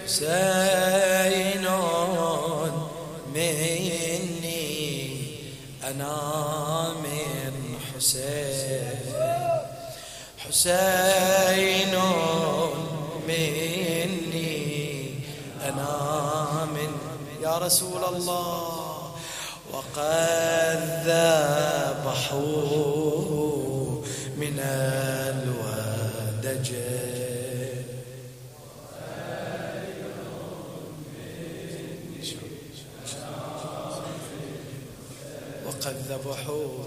حسين مني أنا من حسين، حسين مني أنا من يا رسول الله، وقد ذبحوه من الودجين، وقد ذبحوه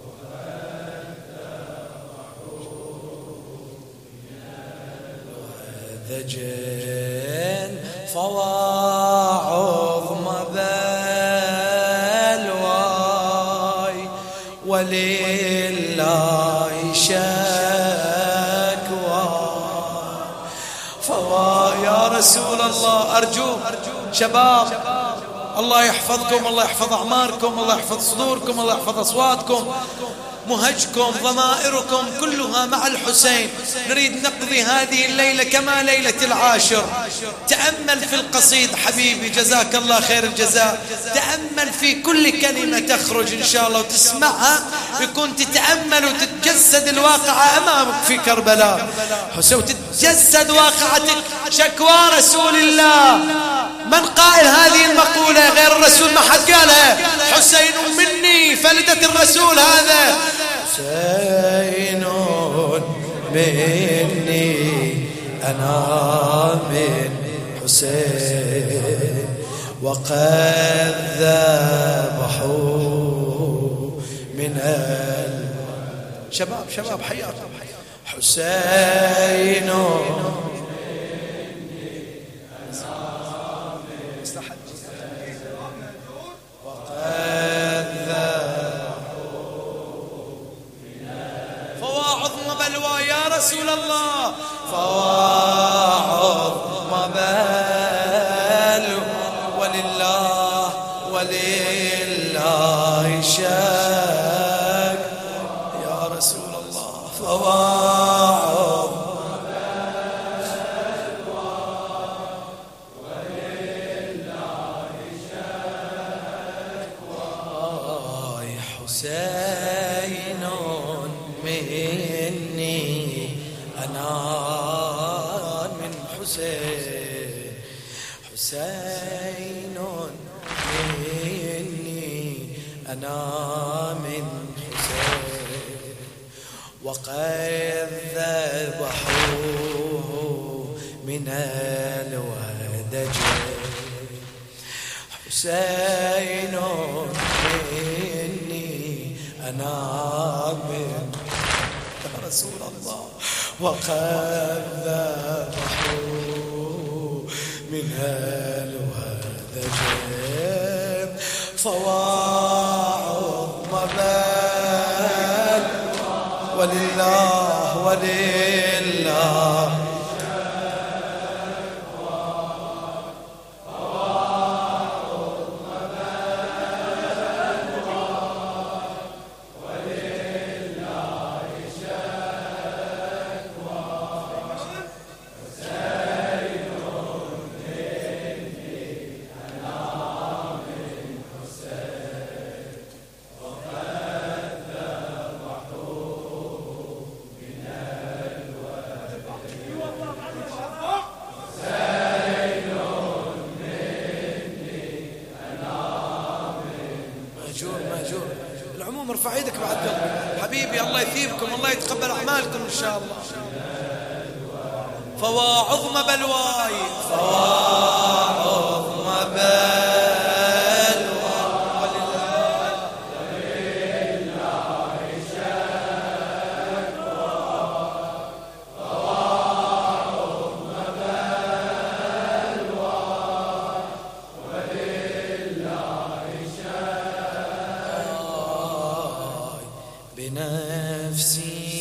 ودجين، فواعظ بلواي ولله شكوى. يا رسول الله أرجوك شباب، الله يحفظكم، الله يحفظ أعماركم، الله يحفظ صدوركم، الله يحفظ أصواتكم، مهجكم، ضمائركم كلها مع الحسين. نريد نقضي هذه الليلة كما ليلة العاشر. تأمل في القصيد حبيبي، جزاك الله خير الجزاء. تأمل في كل كلمة تخرج إن شاء الله وتسمعها، يكون تتأمل وتتجسد الواقعة أمامك في كربلاء حسين، وتتجسد واقعتك. شكوى رسول الله، من قائل هذه المقولة غير الرسول؟ ما حد قالها. حسين مني، فلدة الرسول هذا. حسين مني أنا من حسين، وقد ذبحوه من شباب حياكم. حسين رسول الله، فواعظ مبال ولله شك يا رسول الله. فواعظ ولله شك حسين مني أنا من حسين، حسين مني أنا من حسين، وقد ذبحوه من الودجين. حسين مني أنا من رسول الله، وقد ذبحوه من الودجين، فواعظ مبال ولله ماجور. العموم ارفع ايدك بعد قلبي حبيبي، الله يثيبكم، الله يتقبل اعمالكم ان شاء الله. فواعظ بلواي، فواعظ بلواي ولله شكوى، فواعظ بلواي ولله شكوى. بنفسي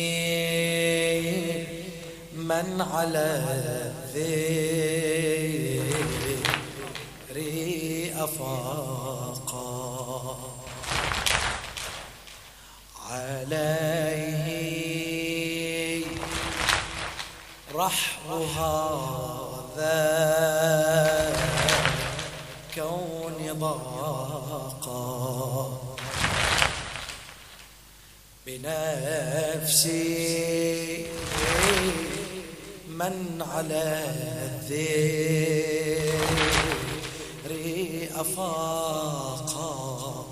من على الذكر أفاقا، عليه رحب هذا ضاقا بنفسي من على الذكر أفاقا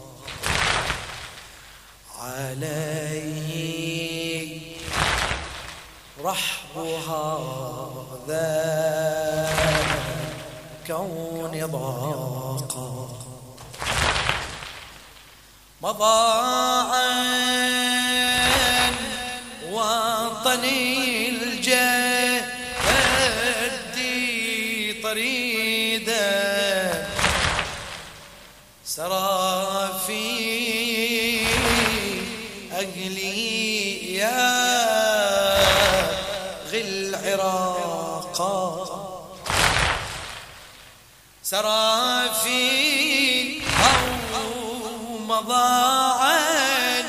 عليه رحب هذا كون ضاقا مضى عن وطني الجد طريدا سرى في أهلي يا غل عراقا سرى في مضى عن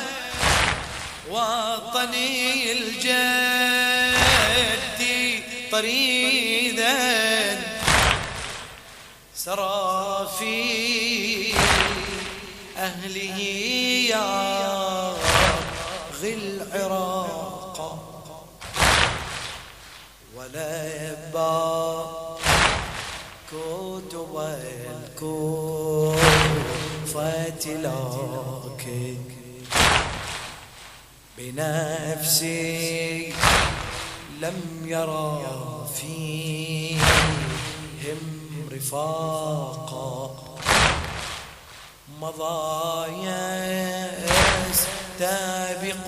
وطني الجد طريدا سرى في أهله يا غل عراقا ولا يبا كتب الكوفة لك بنفسي لم يرى فيهم رفاقا مضى يستبق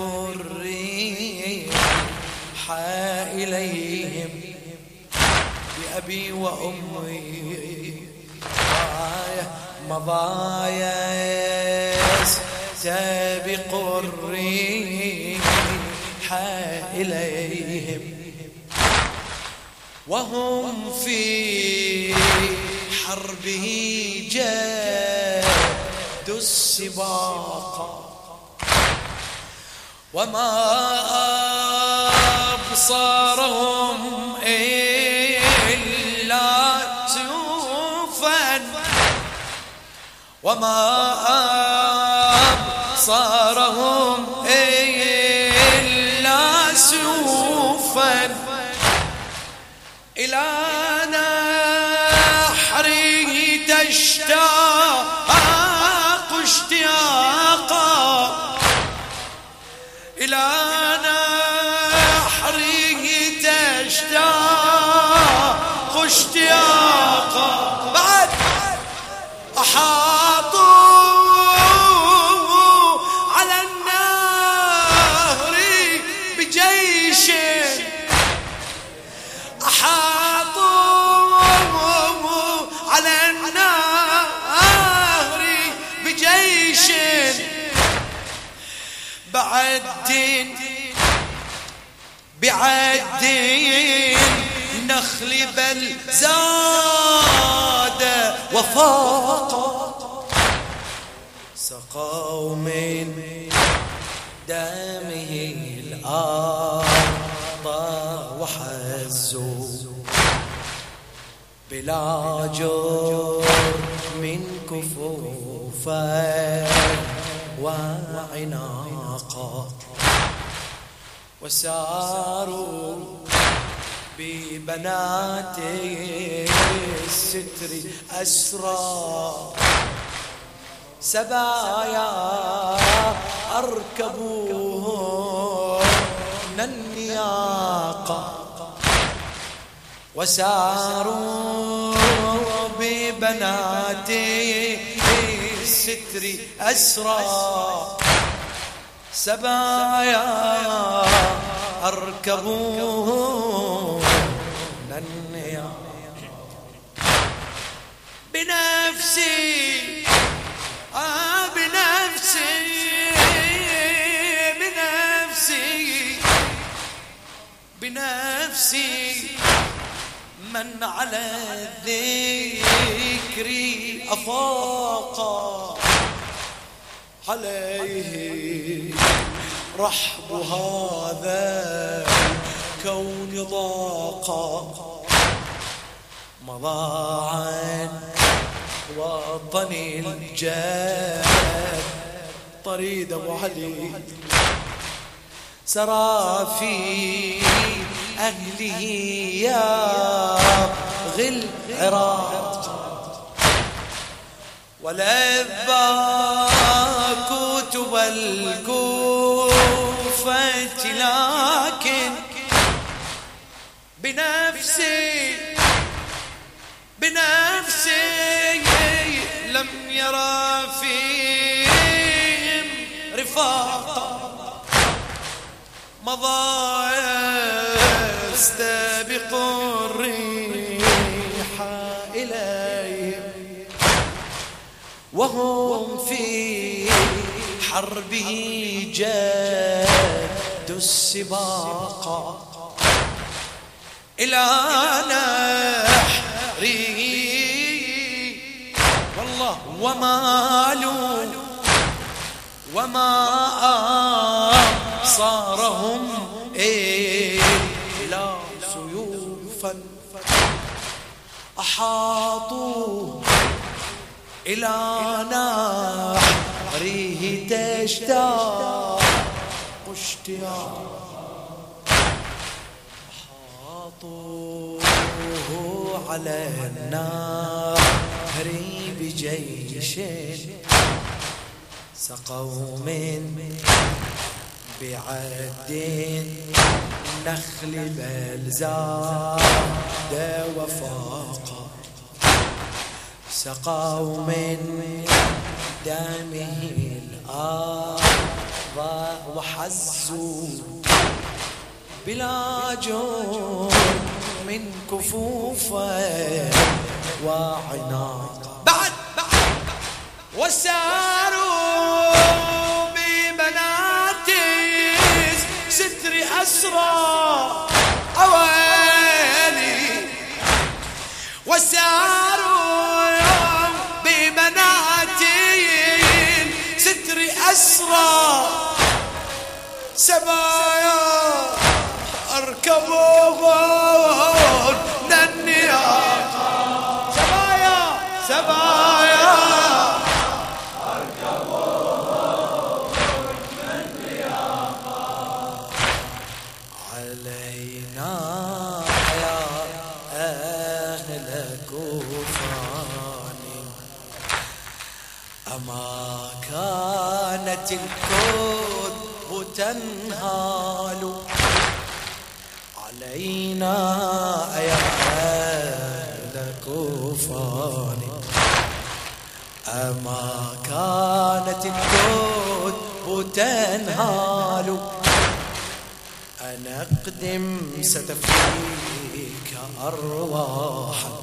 الريح إليهم بأبي وأمي مضى يستبق الريح إليهم وهم في حربه جاد السباق وما أبصارهم إلا سيوفا وما أبصارهم إلا سيوفا إلى نحره تشتاق اشتياقا إلى نحره تشتاق اشتياقا بعد أحاطوا على النهر بجيش أحاطوا على النهر بجيش بعد نخل بل زاد وفاق سقوا من دمه الأرض وحزوا بلا جرم كفوفا وعناقا وساروا ببنات الستر أسرى سبايا أركبوهن النياقا وساروا ببنات الستر أسرى سبايا أركبوهن النياقا بنفسي بنفسي من على الذكر أفاقا عليه رحب هذا كون ضاقا مضى عن وطني الجاد طريد أبو علي سرى في أهله يبغي العراق ولبى كتب الكوفة لكن بنفسي لم يرى فيهم رفاقا مضى يستبق الريح إليهم وهم في حربه جاد السباق إلى نحره والله ومالوا وما صارهم إلا سيوفا أحاطوا إلى نحره تشتاق اشتياق أحاطوه على النهر بجيش سقوا من بعد النخل بل زاد وفاق سقوا من دمه الأرض وحزوا بلا جرم من كفوفه وعناق بعد وساروا ببنات ستر أسرى أواني وساروا ببنات ستر أسرى سبايا أركبوهن للنياق سبايا أركبوهن للنياق علينا يا أهل كوفان أما كانت الكتب تنهال علينا يا أهل كوفان أما كانت الكتب تنهال أنقدم ستفيك أرواحا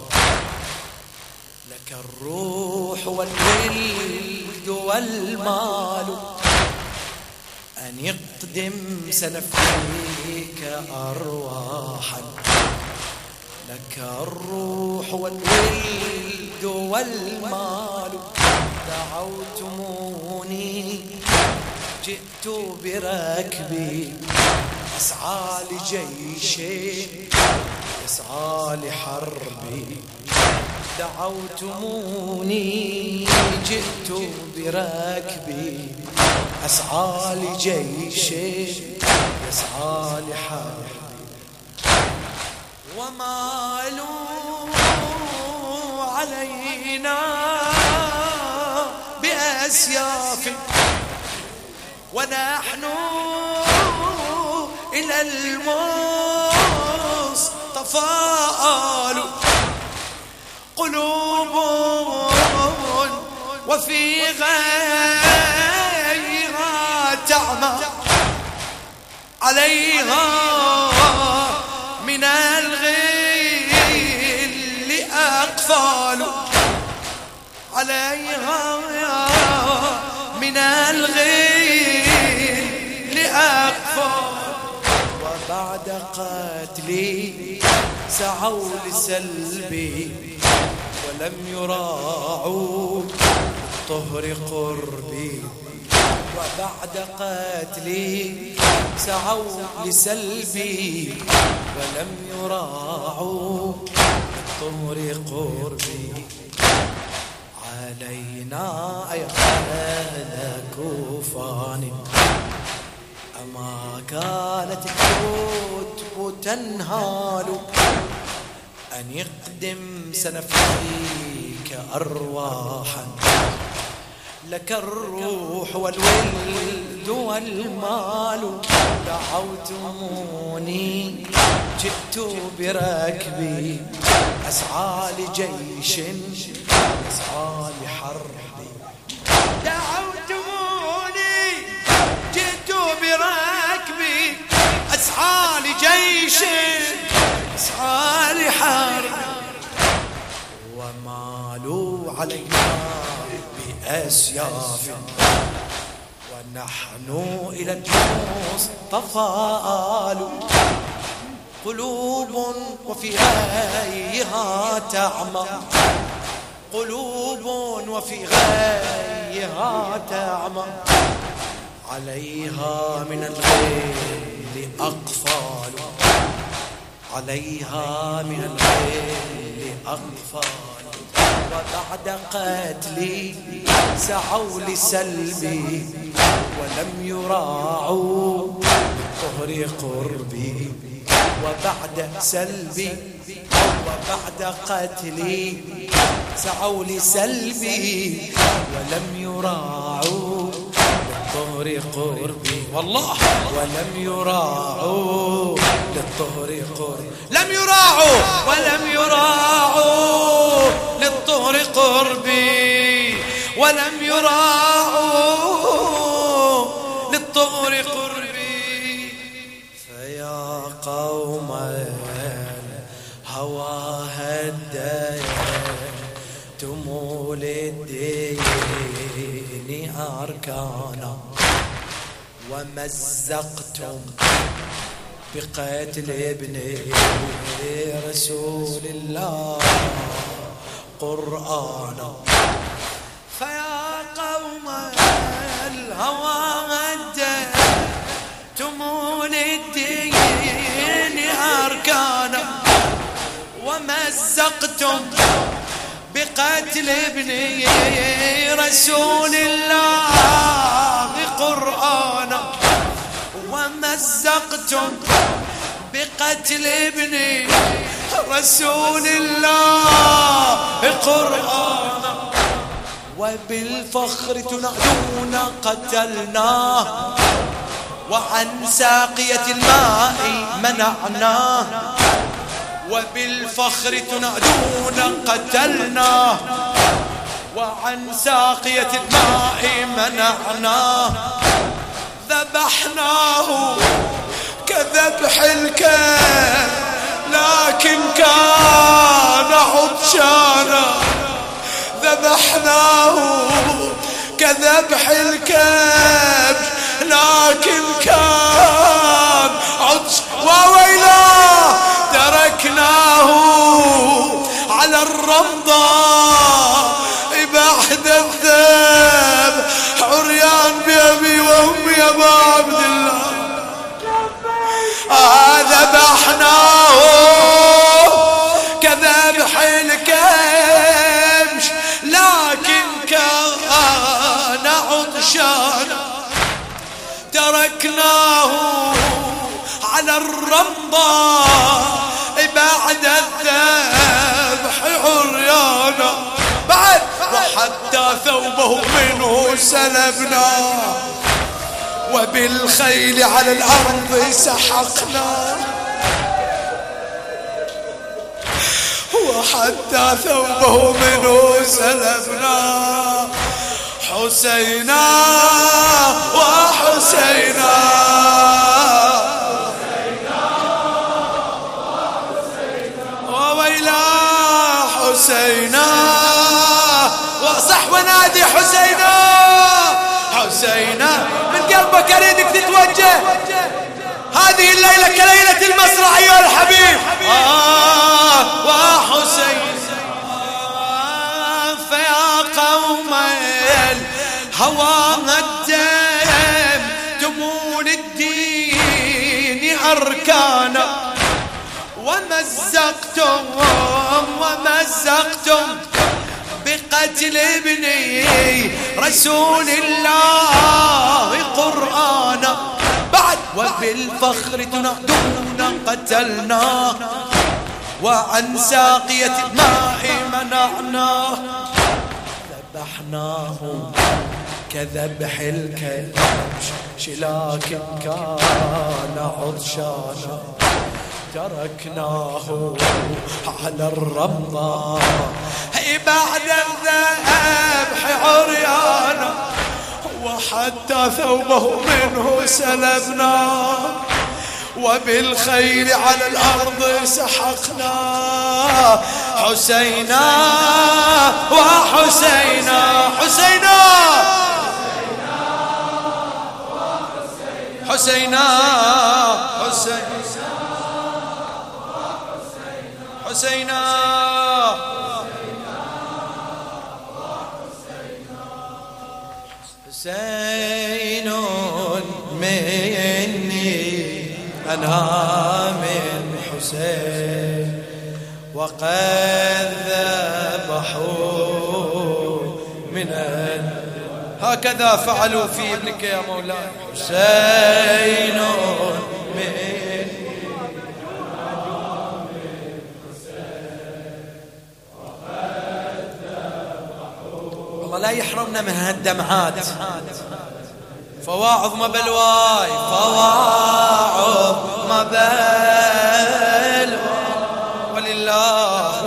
لك الروح والولد والمال أن يقدم سنفديك أرواحا لك الروح والولد والمال دعوتموني جئت بركبي أسعى لجيشي أسعى لحربي دعوتموني جئت بركبي أسعى لجيشي يسعى لحربي ومالوا علينا بأسياف ونحن إلى المصطفى آل قلوب وفي غيرها تعمى عليها من الغل أقفال عليها من الغل أقفال وبعد قتلي سعوا لسلبي ولم يراعوا طهر قربي وبعد قتلي سعوا لسلبي ولم يراعوا طهر قربي علينا يا أهل كوفان أما كانت الكتب تنهال أن يقدم سنفديك أرواحا لك الروح والولد والمال دعوتموني جئت بركبي أسعى لجيش أسعى لحرب دعوتموني جئت بركبي أسعى لجيش أسعى لحرب ومالوا علينا بأسياف ونحن إلى المصطفى آل قلوب وفي غيها تعمى قلوب وفي غيها تعمى عليها من الغيل أقفال عليها من الغيل أقفال وبعد قتلي سعوا لسلبي ولم يراعوا طهر قربي وبعد سلبي وبعد قتلي سعوا لسلبي ولم يراعوا للطهر قربي والله ولم يراعوا للطهر قربي لم يراعوا ولم يراعوا للطهر قربي ولم يراعوا للطهر قربي فيا قوم الهوى هديتم للدين أركانا ومزقتم بقتل ابن رسول الله قرآنا فيا قوم الهوى هديتم للدين أركانا ومزقتم بقتل ابن رسول الله قرآنا ومزقتم بقتل ابن رسول الله قرآنا وبالفخر تنادون قتلناه وعن ساقية الماء منعناه وبالفخر تنادون قتلناه وعن ساقية الماء منعناه ذبحناه كذبح الكلب لكن كان عطشانا ذبحناه كذبح الكبش لكن كان عطش وويلاه تركناه على الرمضاء بعد الذبح عريان بأبي وأمي يا أبا عبد الله ذبحناه كذبح الكبش لكن كان عطشانا تركناه على الرمضاء بعد الذبح عريانا بعد وحتى ثوبه منه سلبناه وبالخيل على الأرض سحقنا وحتى ثوبه منه سلبنا حسينا وحسينا وويلا حسينا وصح ونادي حسينا حسينا من قلبك اريدك تتوجه هذه الليلة كليلة المسرح ايها الحبيب وحسين فيا قوم الهوى الدم تمول الدين أركانا ومزقتم بقتل ابني رسول الله قرآنا بعد وبالفخر تنادون قتلناه وعن ساقية الماء منعناه ذبحناه كذبح الكبش لكن كان عطشانا تركناه على الرمضة بعد الذبح عريانا وحتى ثوبه منه سلبناه وبالخيل على الأرض سحقنا حسينا وحسينا حسينا حسينا حسينا حسين مني أنا من حسين وقد ذبحوا من هكذا فعلوا في ابنك يا مولاي حسين مني الله لا يحرمنا من هالدمعات فواعظ ما بلواي فواعظ ما بلواي ولله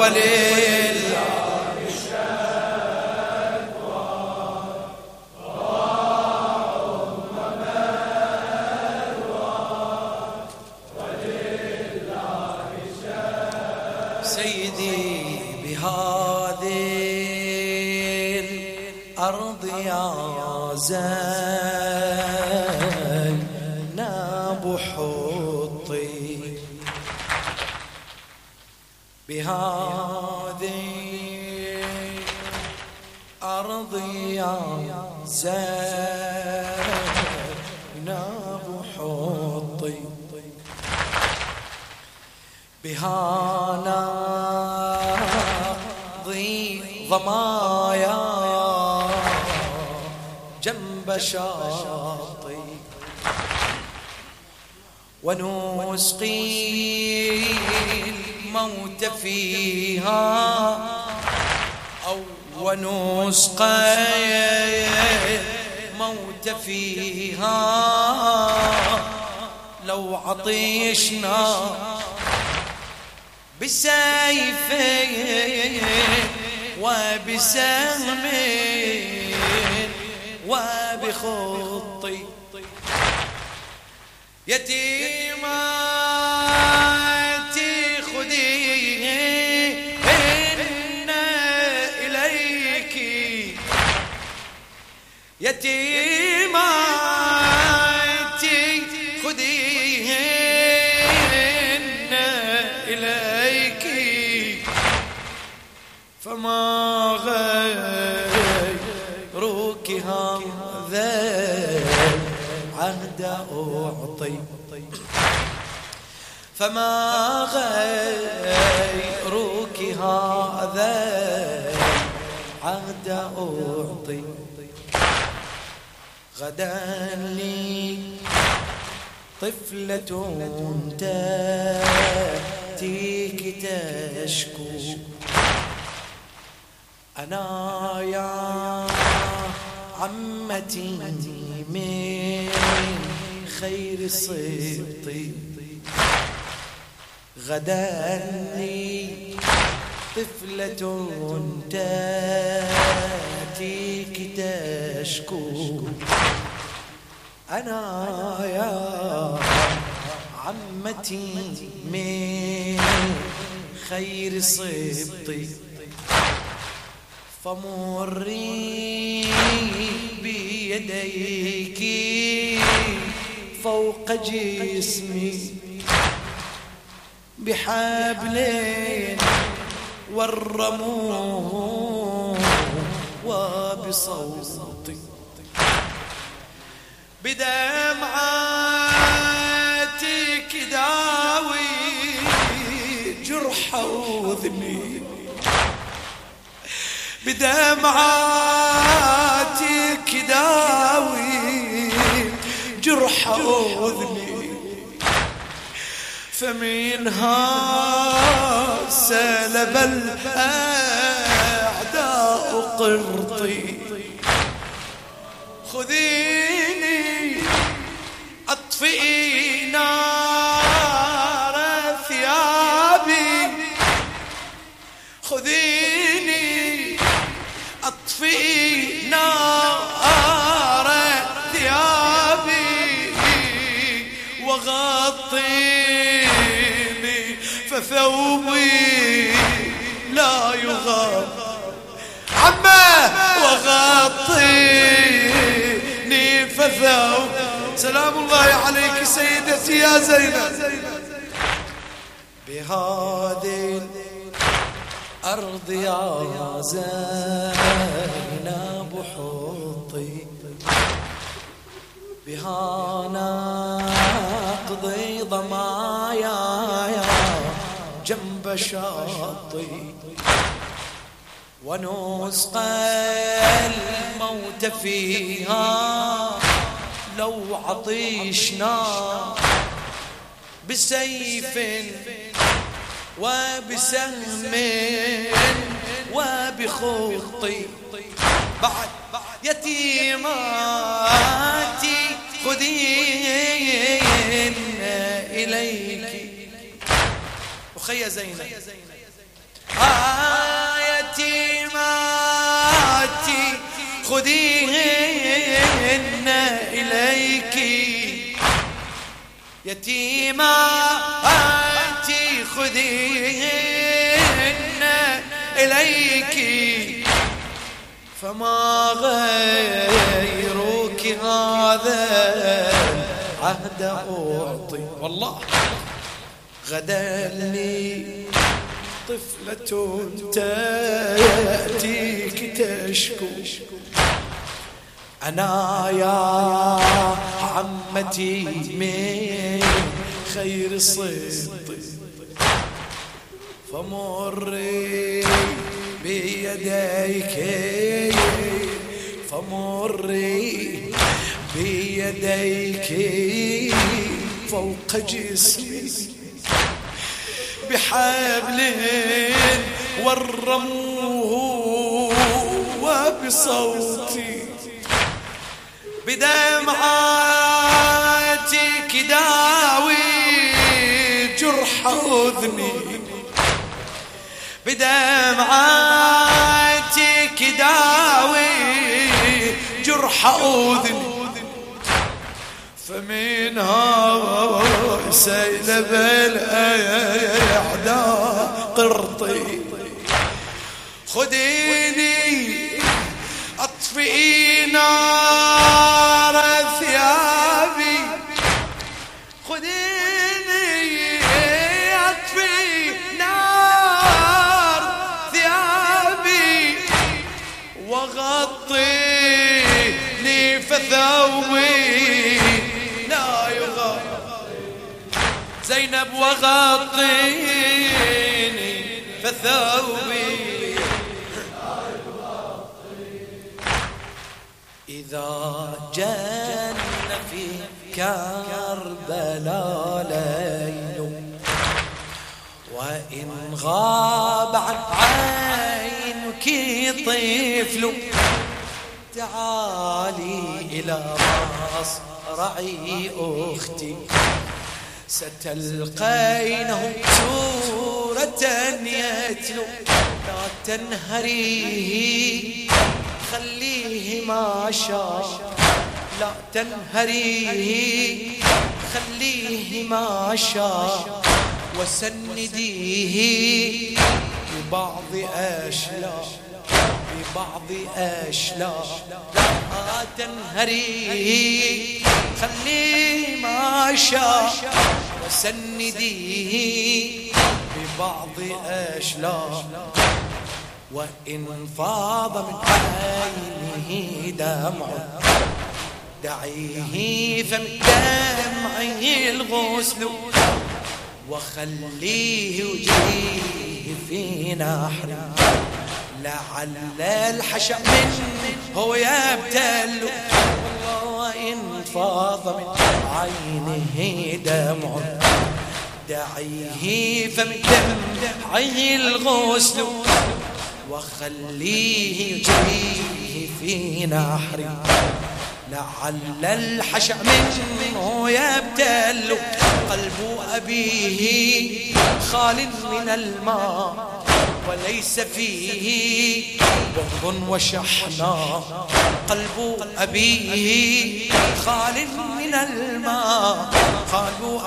سيدي بهذه الأرض يا زينب حطي بهذه الأرض يا زينب حطي بها ناضي ضمايا جنب شاطئ ونسقي الموت فيها أو ونسقي الموت فيها لو عطشنا بسيفي وبسهم وبخطي يتيماتي خذيهن إليك يتيماتي خذيهن إليك فما غيرك هذا عهد أعطي فما غيرك هذا عهد أعطي غدا لي طفلة تأتيك تشكو أنا يا عمتي من خير صبطي غدا لي طفلة تأتيك تشكو أنا يا عمتي من خير صبطي فمري بيديك فوق جسمي بحبلين والرموم وبصوتي بدمعاتك داوي جرح وذني بدمعاتك داوي جرح أذني، فمنها سلب الأعداء قرطي. خذيني أطفئي نار ثيابي، خذيني أطفئي نار ثيابي، وغطيني فثوبي لا يغاب عمه، وغطيني فثوب. سلام الله عليك سيدتي يا زينب. بهذه الأرض يا زينب حطي، بها نقضي ضمايا جنب شاطي، ونسقى الموت فيها لو عطشنا، بسيف وبسهم وبخطي. بعد يتيماتي خذين إليك، أخي زينب يتيماتي خذين إليك، يتيماتي خذين إليك، فما غيرك هذا العهد أعطي. والله غدا لي طفلة تأتيك تشكو، أنا يا عمتي من خير صدق، فمري بيديك، فمري بيديك فوق جسمي بحبل ورموه وبصوتي، بدمعاتك داوي جرح أذني، بدمعاتك داوي جرح أذني، فمنها سيلب الأعداء قرطي. خذيني أطفئي نار ثيابي، خذيني أطفئي نار ثيابي، وغطيني فثوبي لا يغاب. زينب وغطيني فثوبي، إذا جن في كربلاء ليل، وإن غاب عن عينك طفل، تعالي إلى مصرعي أختي، ستلقينه سورة يتلو، لا تنهريه خليه ما شاء، لا تنهريه خليه ما شاء، وسنديه ببعض أشلاء، ببعض أشلاء، لا تنهريه خليه ما شاء، وسنديه ببعض أشلاء، وإن فاض من عينه دمع، دعيه فمن دمعه الغسل، وخليه يجريه في نحر، لعل الحشا منه يبتل والله إن فاض من عينه دمع دعيه فمن دمعه الغسل وخليه يجريه في نحر لعل الحشا منه يبتل قلب أبيه خال من الماء وليس فيه بغض وشحناء قلب أبيه خال من الماء قلب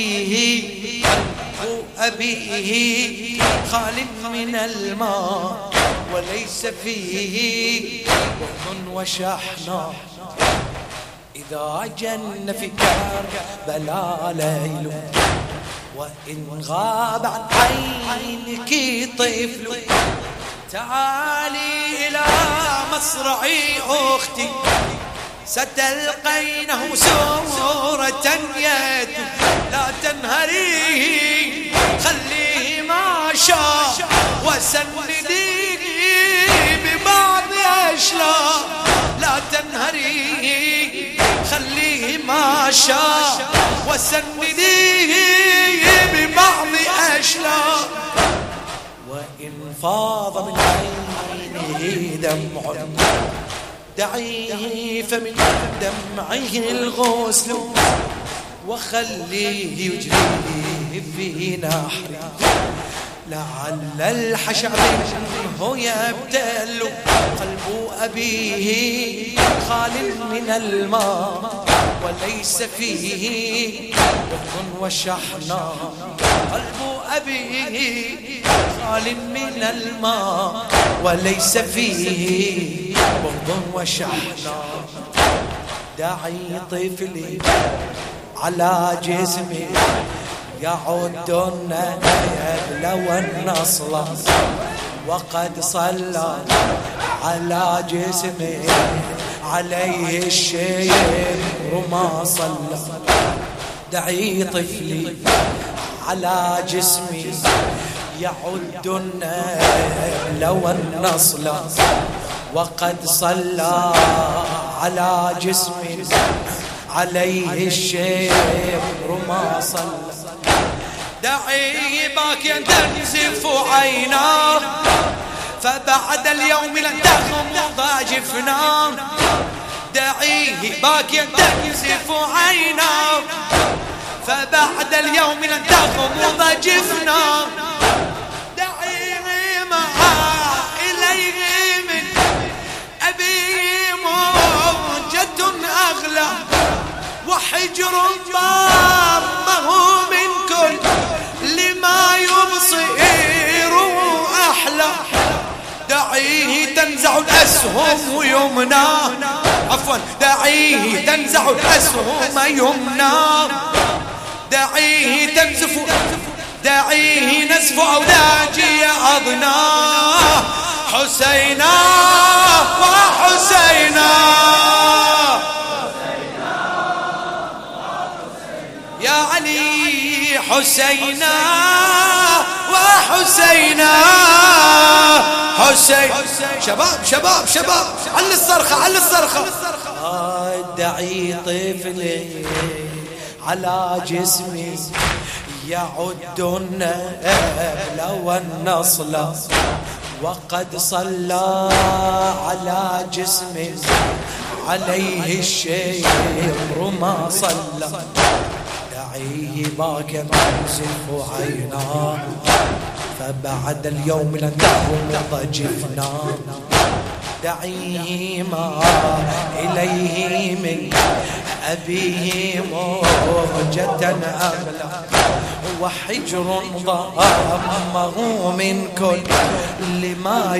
أبيه خال من الماء وليس فيه بغض وشحناء إذا جن في كربلاء ليل وإن غاب عن عينك طفل تعالي إلى مصرعي أختي ستلقينه سورة يتلو لا تنهريه خليه ما شاء وسنديه ببعض أشلاء لا تنهريه خليه ما شاء وسنديه ببعض أشلاء وإن فاض من عينه دمع دعيه فمن دمعه الغسل وخليه يجريه في نحر لعل الحشا منه يبتل قلب أبيه خال من الماء وليس فيه بغض وشحناء قلب أبيه خال من الماء وليس فيه بغض وشحناء دعي طفلي على جسمي يعد النبل والنصل وقد صلى على جسمي عليه الشيب ما صلى دعي طفلي على جسمي يعد النبل والنصل وقد صلى على جسمي عليه الشيب ما صلى دعيه باكيا تنزف عيناه فبعد اليوم لن تغمض جفناه دعيه باكيا تنزف عيناه فبعد اليوم لن تغمض جفناه دعيه ما إليه من أبي موجة أغلى وحجر ضامه من كل لما يبصر أحلى دعيه تنزع الأسهم يمناه عفوا دعيه تنزع الأسهم يمناه دعيه تنزف دعيه نزف أوداجي أضناه حسينا وحسينا يا علي حسينا وحسينا حسين شباب شباب شباب على الصرخة على الصرخة دعي طفلي على جسمي يعد النبل والنصل وقد صلى على جسمي عليه الشير ما صلى دعيه باكر تنزف عيناه فبعد اليوم لن تغمض جفناه دعيه ما إليه من أبيه موجة أغلى وحجر ضامه من كل ما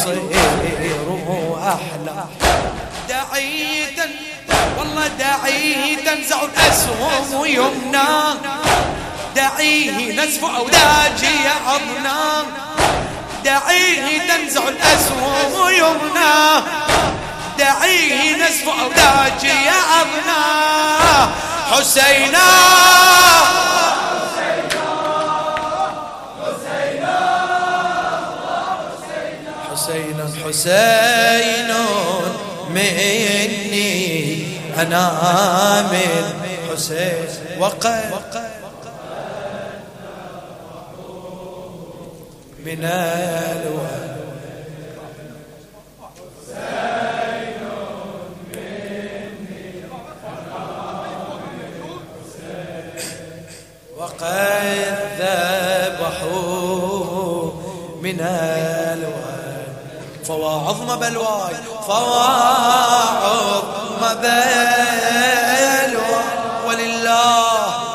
يبصره أحلى دعيه والله دعيه تنزع الأسهم يمناه دعيه نزف أوداجي أضناه دعيه تنزع الأسهم يمناه دعيه نزف أوداجي أضناه حسينا حسين مني أنا من حسين وقد من الوالد وقد ذبحوا من الوالد فواعظم بلواي فواعظم بلواي ولله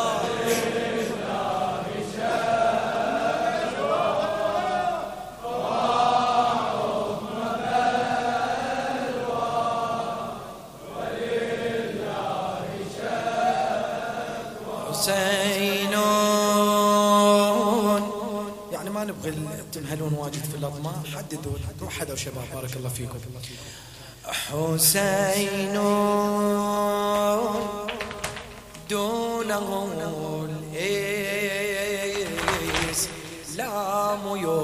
حسينون. يعني ما نبغي تمهلون واجد في الأضماء، حددوا وحدوا شباب بارك الله فيكم. حسينون دونه الإسلام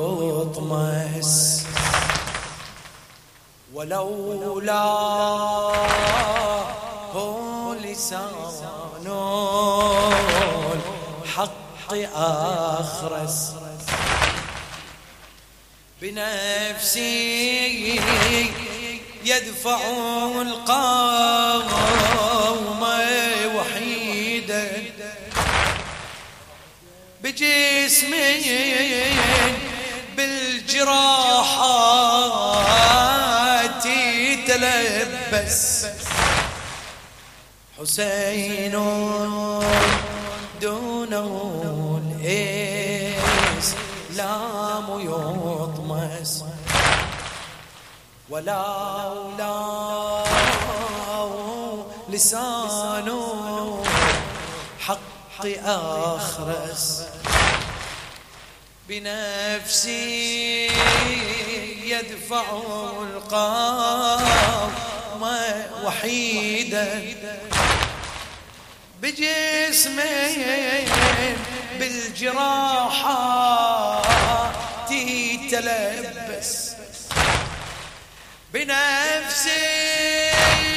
يطمس ولولاه لسان الحق أخرس بنفسي يدفع القوم وحيدا بجسمي بالجراحات تلبس حسين دونه الإسلام يطمس ولولاه لسان حق أخرس بنفسي يدفع القوم وحيدا بجسمي بالجراحات تلبس بنفسي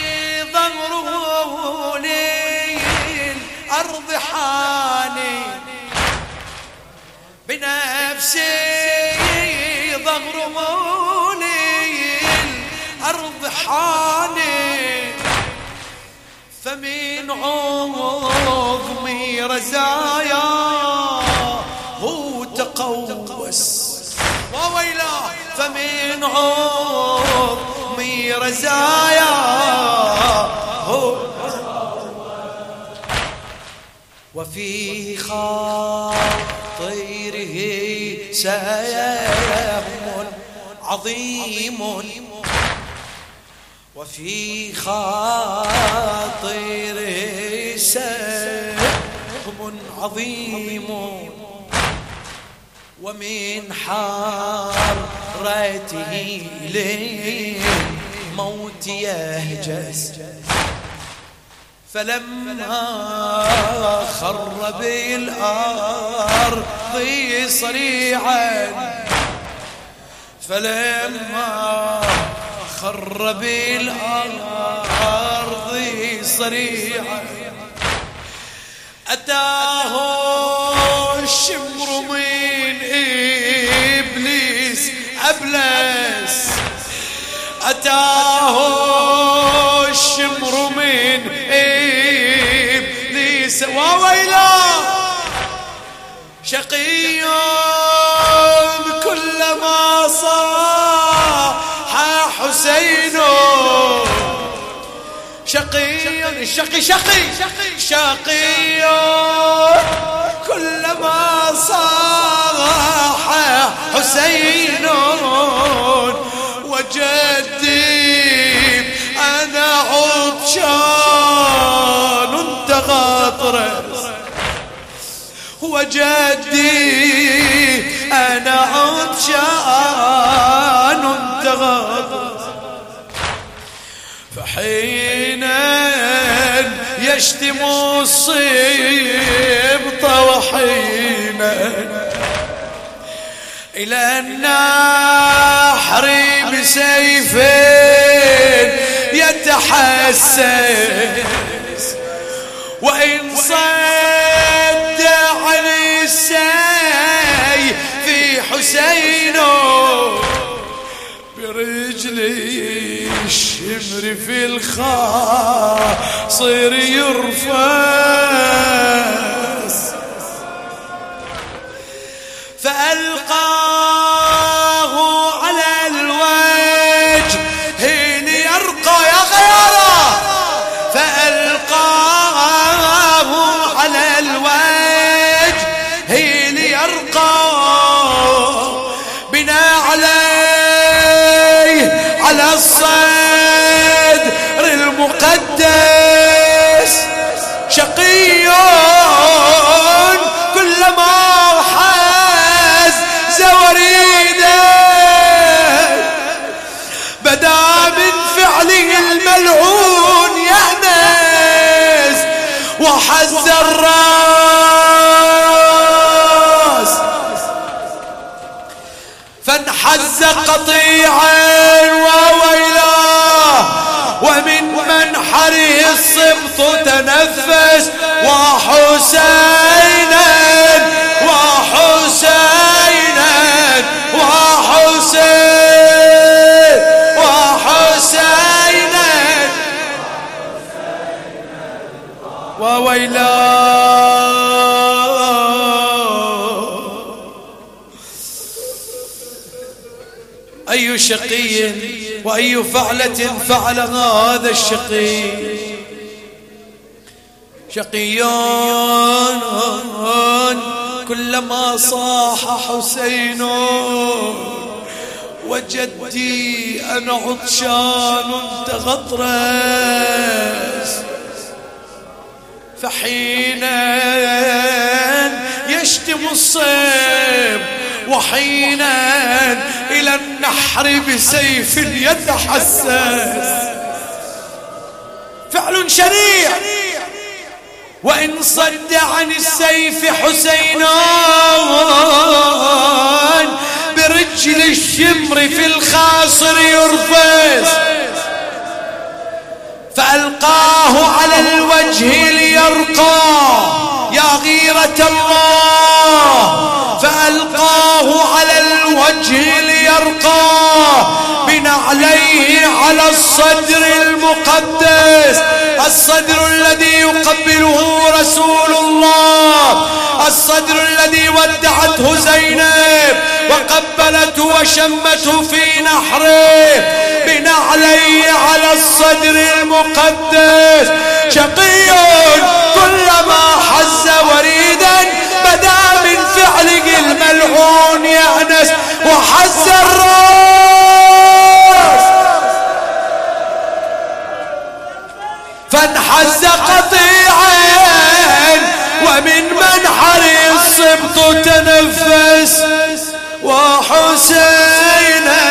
ظهره للأرض حاني بنفسي ظهره للأرض حاني فمن عظمي رزايا هو تقوس وويلا فمن عظمي رزايا هو وفي خاطره سهم عظيم وفي خاطره سهم عظيم ومن حارته للموت يهجس فلما خر بالأرض صريعا فلما خر بالأرض صريعا أتاه الشمر من إبليس أبلس أتاه الشمر من إبليس وويلا شقي كلما صاح حسين شقي شقي كلما صاح حسين وجدي أنا عطشان تغطرس وجدي أنا عطشان تغطرس فحينا يشتم الصبط وحينا إلى النحر يتحسس، وإن صد عن السيف حسين برجلي الشمر في الخاصر يرفس، فألقاه على الوجه ليرقى يا غيره، فألقاه على الوجه ليرقى بنا عليه على الصدر المقدس، شقي كلما حاز زوريده بدا من فعله الملعون يأنس، وحز الراس فانحز قطيعا وويلاه، ومن منحره الصبط تنفس، وحسينا وحسينا وحسين وحسينا وويلاه. أي شقي وأي فعلة فعل هذا الشقي، شقيان كلما صاح حسين وجدي أنا عطشان تغطرس، فحينا يشتم الصيب، وحينا إلى النحر بسيف يتحسس، فعل شريع. وإن صد عن السيف حسينان برجل الشمر في الخاصر يرفس، فألقاه على الوجه ليرقى يا غيرة الله، فألقاه على الوجه ليرقى بنعليه على الصدر المقدس، الصدر الذي يقبله رسول الله، الصدر الذي ودعته زينب وقبلته وشمته في نحره، بنعليه على الصدر المقدس، شقي كلما حز وريدا بدا من فعله الملعون يأنس، وحز الراس فانحز قطيعا، ومن منحر الصبط تنفس، وحسينا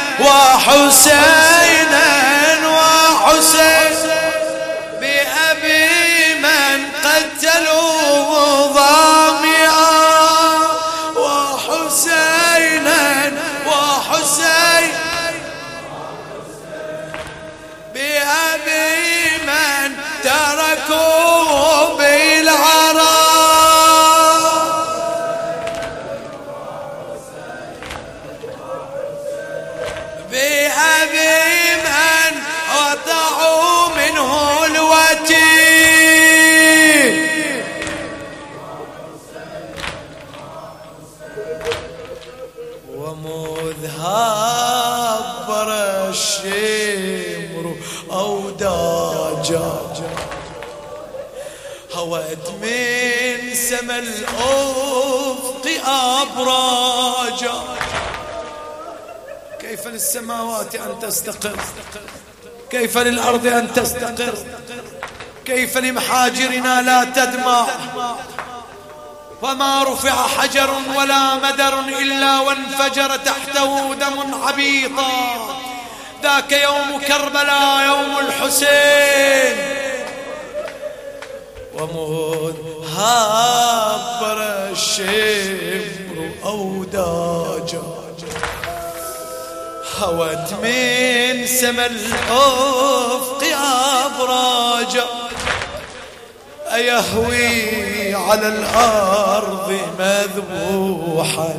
وحسينا وحسين بأبي من قتلوه ظامئا، وحسينا وحسين بأبي من تركوه بالعراء، بأبي من قطعوا منه الوتين، ومذ هبر الشمر أوداجا، هوت من سما الأفق أبراجا، كيف للسماوات أن تستقر، كيف للأرض أن تستقر، كيف لمحاجرنا لا تدمع، وما رفع حجر ولا مدر إلا وانفجر تحته دم عبيطا، ذاك يوم كربلاء يوم الحسين. ومذ هبر الشمر أوداجا، هوت من سما الأفق أبراج أيهوي على الأرض مذبوحا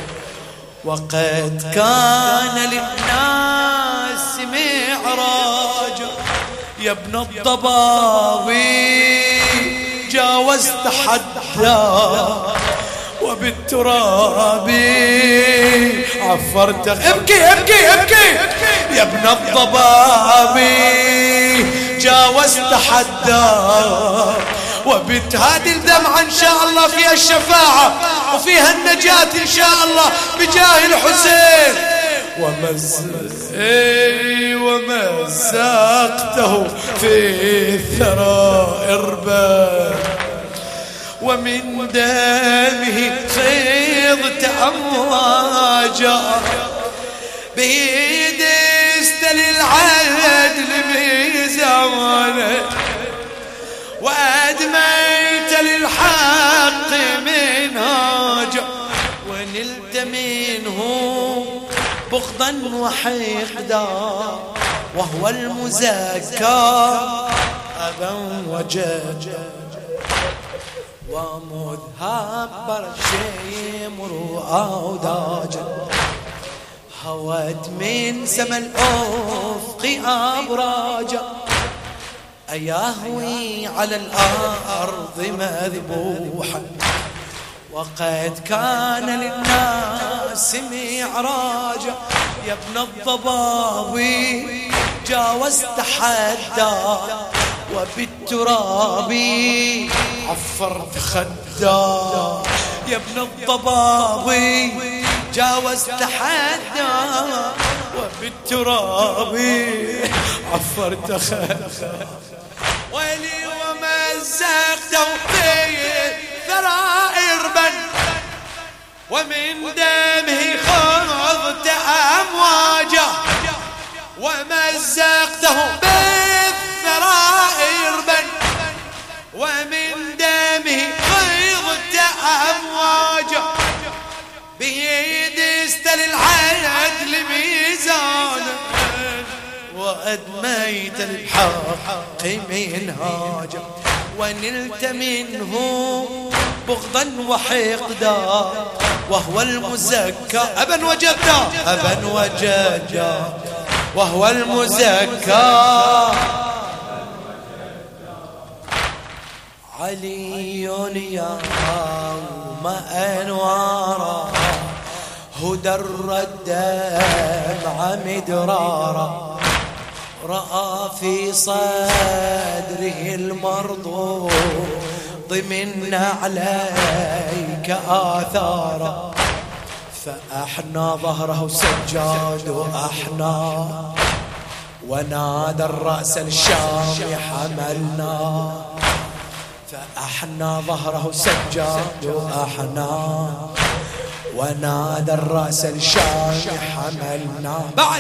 وقد كان للناس معراج يا ابن الضباوي جاوزت حدا وبالتراب عفرت ابكي ابكي ابكي يا ابن الضبابي جاوزت حدا وبهذه الدمعة إن شاء الله فيها الشفاعة وفيها النجاة إن شاء الله بجاه الحسين ومزقته في الثرى إربا ومن دمه خيضت أمواجا بيد استل العدل بزمانه وأدميت للحق منهاجا ونلت منه بغضا وحقدا وهو المزكى أبا وجدا ومذهب الشيمر أوداجا هوت من سما الأفق أبراجا أيهوي على الأرض مذبوحا وقد كان للناس معراجا يا ابن الضباوي جاوزت حدا وبالتراب عفرت خدا يا ابن الضباوي جاوزت حدا وبالتراب عفرت خدا ويلي ومزقته في ثرائر بن ومن دمه خضت أمواجه ومزقته بالثرائر بن ومن دمه خضت أمواجه بيد استل العدل ميزانه وأدميت الحق منهاجا ونلت منه بغضا وحقدا وهو المزكى أبا وجدا أبا وجدا وهو المزكى علي يوم أنوارا هدى الدمع مدرارا رأى في صدره المرض ضمن عليك آثارا فأحنى ظهره سجاد أحنى ونادى الرأس الشام حملنا فأحنى ظهره سجاد أحنى ونادى الرأس الشام حملنا بعد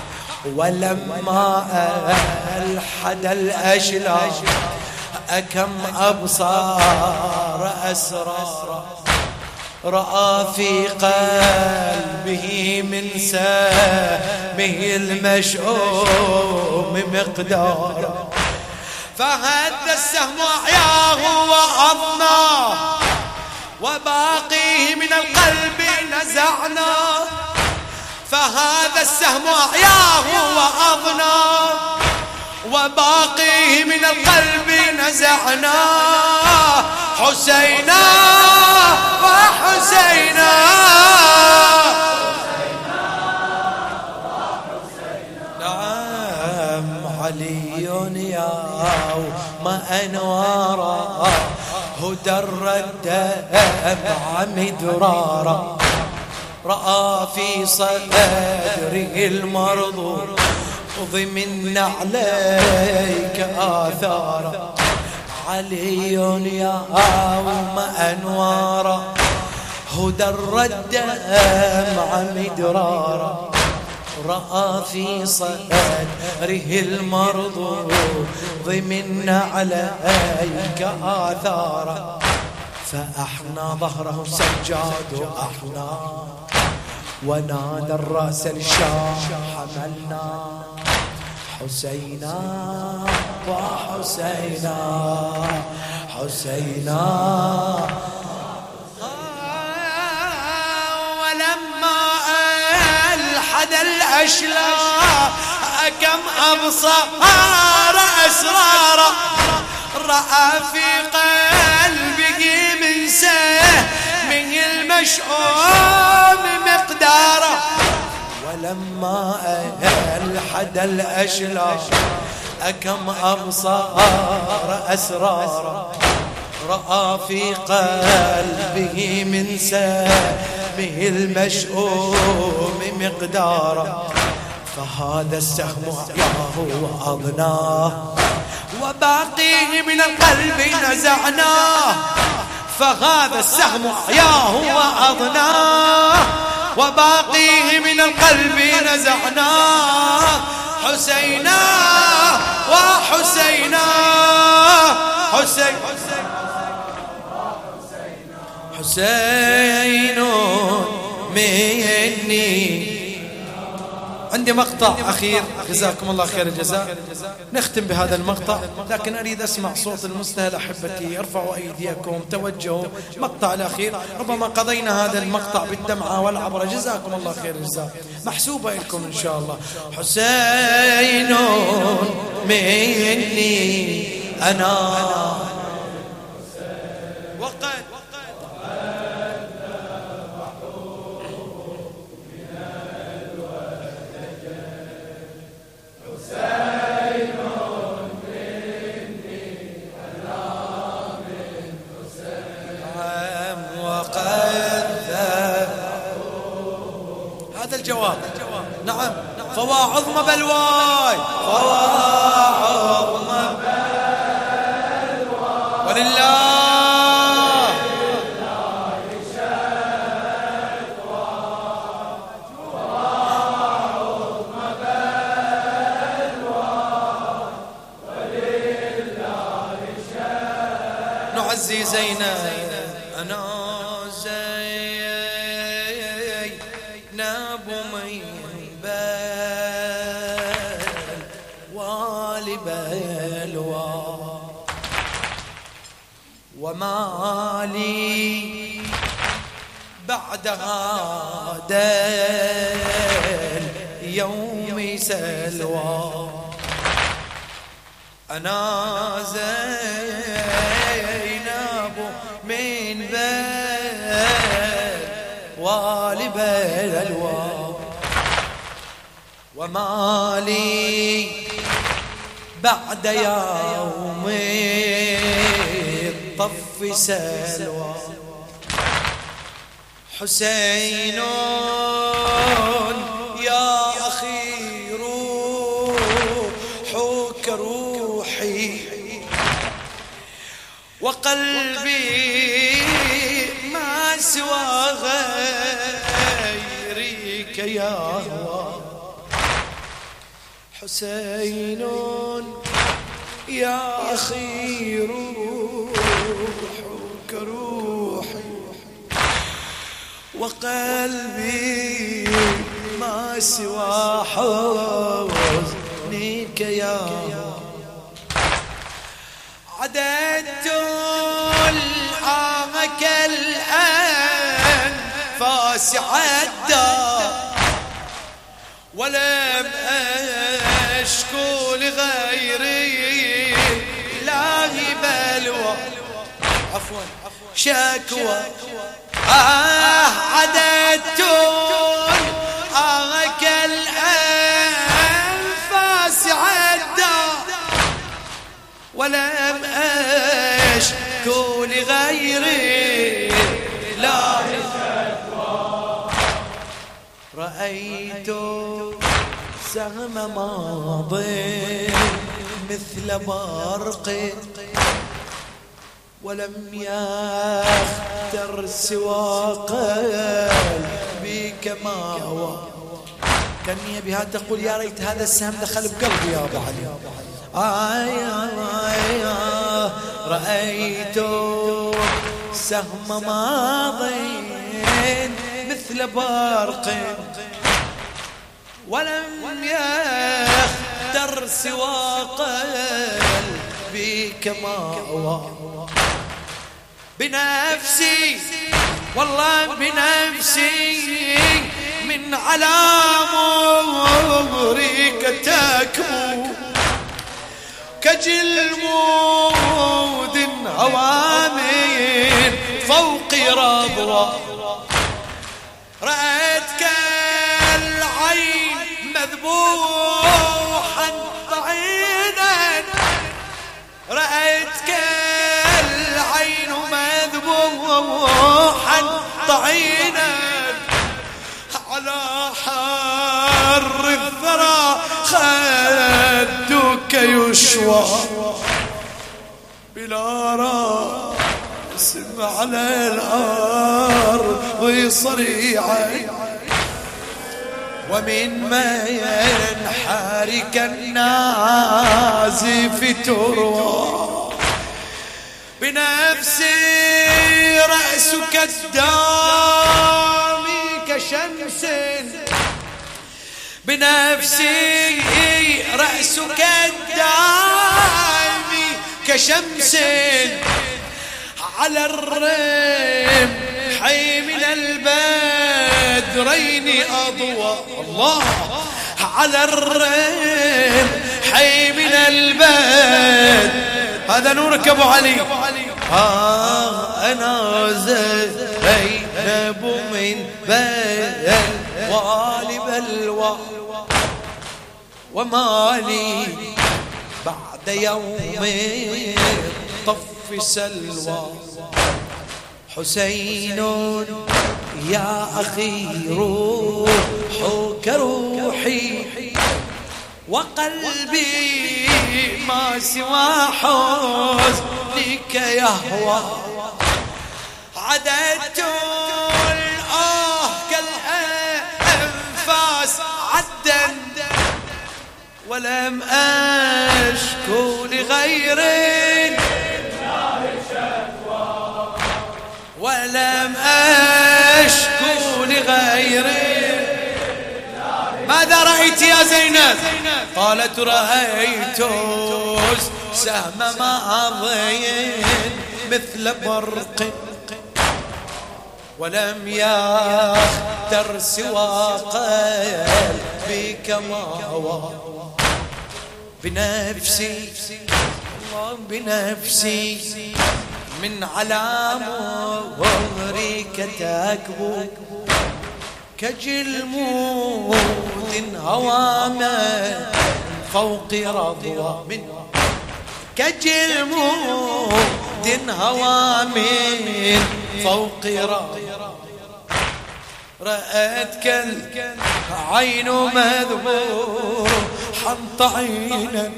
ولما ألحد الأشلاء أكم أبصار أسرار رأى في قلبه من سامه المشؤوم مقدار فهد السهم أحياه وأضناه وباقيه من القلب نزعنا فهذا السهم أحياه وأضناه وباقيه من القلب نزعنا حسينا وحسينا نعم علي يوم أنوارا هدى الدمع مدرارا رأى في صدره المرض ضمن عليك آثارا علي يوم أنوارا هدى الدمع مدرارا رأى في صدره المرض ضمن عليك آثارا فأحنى ظهره سجاد أحنى ونال الرأس الشام حملنا حسينا وحسينا حسينا. ولما ألحد الأشلاء كم أبصار أسرارا رأى في قلبه من سهمه المشؤوم مقدارا. ولما ألحد الأشلاء كم أبصار أسرارا رأى في قلبه من سهمه المشؤوم مقدارا. فهذا السهم أحياه وأضناه وباقيه من القلب نزعناه. فهذا السهم أحياه وأضناه وباقيه من القلب نزعناه. حسينا وحسينا حسين حسين مني. عندي مقطع أخير جزاكم الله خير الجزاء نختم بهذا المقطع، لكن أريد أسمع صوت المستهل. أحبتي ارفعوا أيديكم توجهوا. مقطع الأخير ربما قضينا هذا المقطع بالدمعة والعبرة. جزاكم الله خير الجزاء محسوبة لكم إن شاء الله. حسين مني أنا وقد هذا الجواب. نعم. فوا عظم بلواي فوا عظم بلواي ولله شكوى فوا عظم بلواي ولله شكوى. نعزي زينب أنا زينب من بلوى لبلوى وما لي بعد هذا اليوم سلوى. أنا زينب من بلوى لبلوى وما لي بعد يوم الطف سلوى. حسين يا أخي روحك روحي وقلبي ما سوى غيرك يا هوى. حسين يا أخي روحك روحي وقلبي ما سوى حزنك يا عددت الآنك الأنفاس عدا ولم أشكو لغيري لا بلوى عفوا شكوى. عددت الآنك الأنفاس عدا ولم أشكو لغيري لا شكوى. رأيت سهم ماض مثل برق ولم يختر سوى قلبي كما هو. كان بها تقول يا ريت هذا السهم دخل بقلبي يا أبو علي. رأيت سهم ماض مثل مثل برق ولم يختر سوى قلبي كما هو بنفسي والله بنفسي من على مريك تكبو كجلمود هوامين فوق رضوى رأيتك العين مذبوحا طعينا رأيتك العين مذبوحا طعينا على حر الثرى خدك يشوى بلا راس على الأرض صريعا ومن منحرك النازف تروى بنفسي رأسك الدامي كشمس بنفسي رأسك الدامي كشمس على الرمح من البدرين أضوى الله على الرمح من البدر هذا نورك أبو علي أنا زينب من بلوى بلوى وما لي بعد يوم طف سلوى حسين يا أخي روحك روحي وقلبي ما سوى حزنك يهوى عددت الآه كالأنفاس عدا ولم أشكو لغير ولم أشكو لغير ماذا رأيت يا زينب قالت رأيت سهم ماضي مثل برق ولم يختر سوى قلبي كما هو بنفسي الله بنفسي من على ظهرك تكبو كجلمود هواما فوق رضوى من كجلمود هوامين فوق رضوى رأتك العين مذبوحا طعينا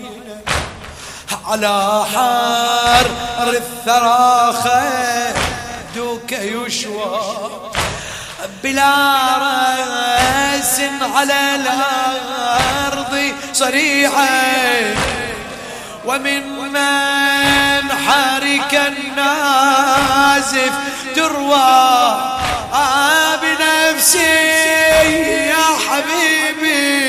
على حار الثرى خدك يشوى بلا رأس على الأرض صريعا ومن منحرك النازف تروى بنفسي يا حبيبي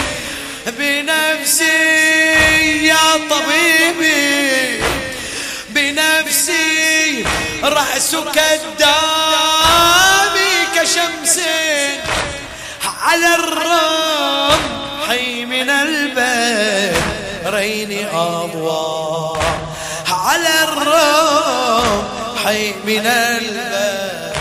بنفسي يا طبيبي بنفسي رأسك الدامي كشمس على الرمح من البدرين أضوى على الرمح من البدرين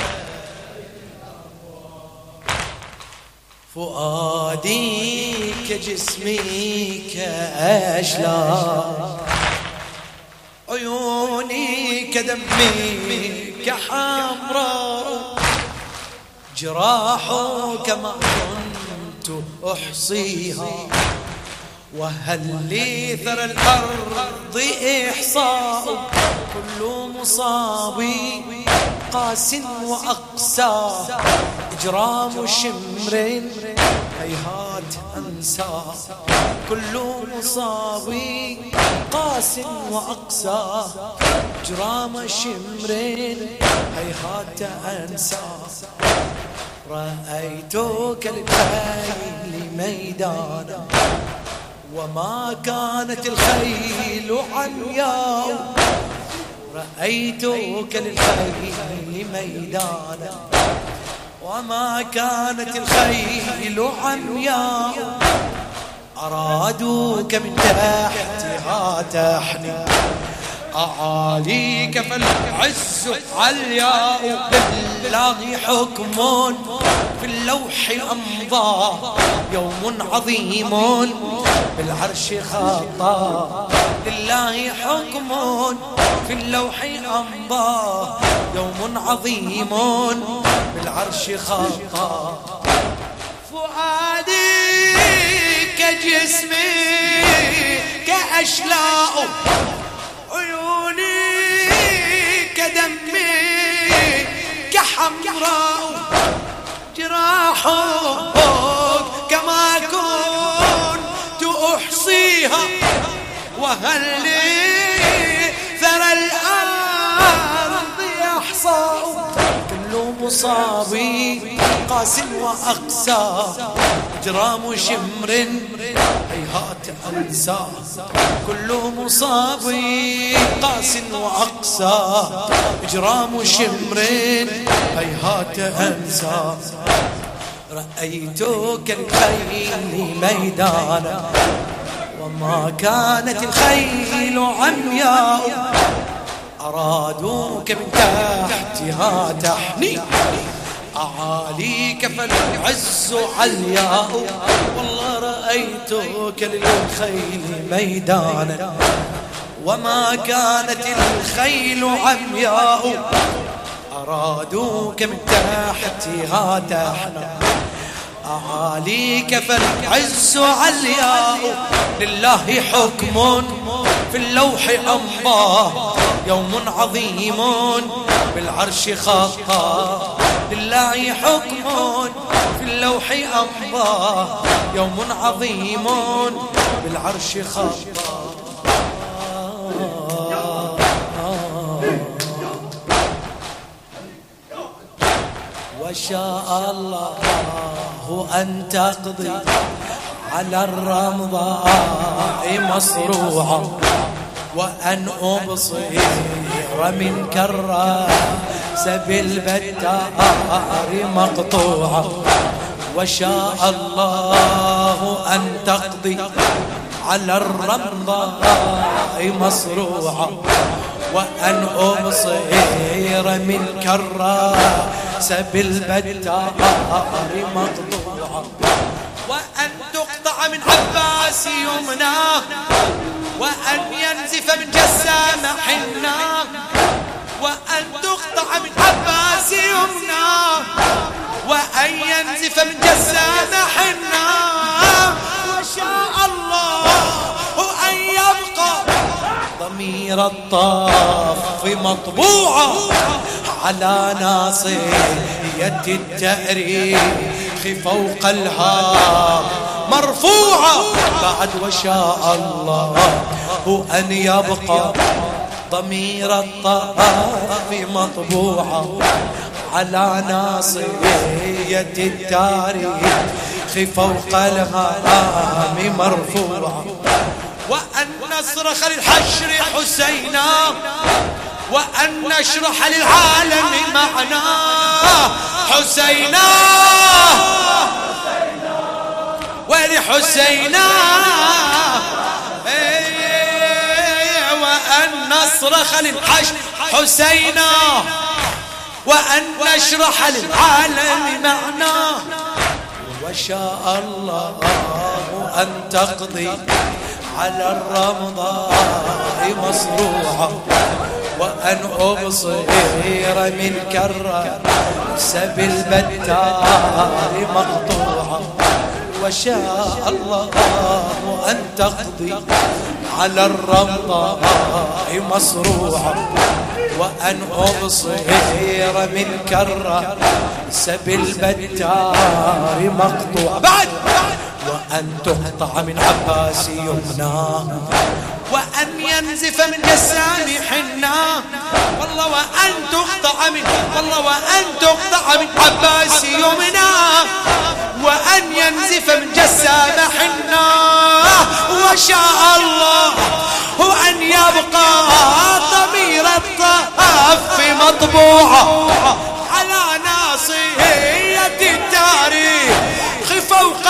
فؤادي كجسمي كأشلاء عيوني كدمي كحمراء جراحك ما كنت أحصيها وهل لي ثرى الأرض إحصاء كل مصابي قاس وأقسى إجرام شمر هيهات أنسى كل مصابي قاس وأقسى إجرام شمر هيهات أنسى رأيتك للخيل ميدانا وما كانت الخيل عمياء. رأيتك للخيل ميدانا وما كانت الخيل عمياء. أرادوك من تحتها تحني أعاليك فالعز علياء. لله حكم في اللوح أمضى يوم عظيم بالعرش خطى. لله حكم في اللوح أمضى يوم عظيم بالعرش خطى. فؤادي كجسمي كأشلاء عيوني كدمي كحمراء. جراحك كما كنت أحصيها وهل لي ثرى الأرض يحصى. كل مصابي قاس وأقسى إجرام شمر هيهات أنسى. كل مصابي قاس وأقسى إجرام شمر هيهات أنسى. رأيتك الخيل ميدانا وما كانت الخيل عمياء. أرادوك من تحتها تحني أعاليك فالعز علياء. والله رأيتك للخيل ميدانا وما كانت الخيل عمياء. أرادوك من تحتها تحني أعاليك فالعز علياء. لله حكم في اللوح أمضى يوم عظيم بالعرش خطى. لله حكم في اللوح أمضى يوم عظيم بالعرش خطى. وشاء الله أن تقضي على الرمضاء مصروعا وأن أبصر منك الرأس بالبتار مقطوعا. وشاء الله أن تقضي على الرمضاء مصروعا وأن أبصر منك الرأس بالبتار مقطوعا. وأن تقطع من عباس يمناه وأن ينزف من جسام حناه. وأن تقطع من عباس يمناه وأن ينزف من جسام حناه. وشاء الله أن يبقى ضمير الطاف مطبوعا على ناصية التأريخ فوق الهام مرفوعا. بعد وشاء الله أن يبقى ضمير الطاف مطبوعا على ناصية التاريخ فوق الهام مرفوعا. وأن نصرخ للحشر حسينا وأن نشرح للعالم معناه حسينا ولحسينا. وأن نصرخ للحشر حسينا وأن نشرح للعالم معناه. وشاء الله أن تقضي على الرمضاء مصروعا وأن أبصر منك الرأس بالبتار مقطوعا. وشاء الله أن تقضي على الرمضاء مصروعا وأن أبصر منك الرأس بالبتار مقطوعا. بعد وأن تقطع من عباس يمنى وأن ينزف من جسام حنا والله وأن تقطع من عباس يمنى وأن ينزف من جسام حنا وشاء الله وأن يبقى ضمير الطف مطبوعة على ناصية التاريخ فوق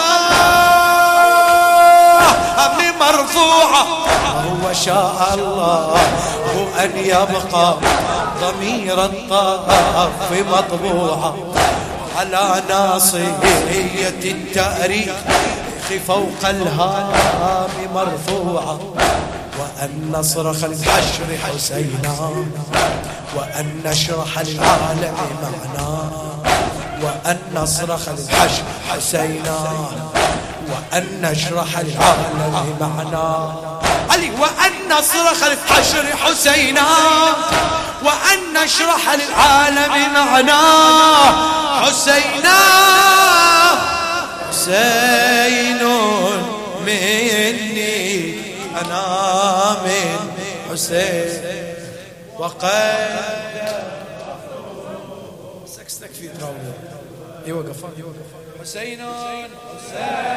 الهام مرفوعة وشاء الله وأن يبقى ضمير الطف مطبوعة على ناصية التاريخ فوق الهام مرفوعة وأن نصرخ للحشر حسينا وأن نشرح للعالم معنا وأن نصرخ للحشر حسينا وأن نشرح للعالم معنا علي وأن نصرخ للحشر حسينا وأن نشرح للعالم معنا حسينا حسين مني أنا من حسين وقد سكستك في تراوي يوقف حسين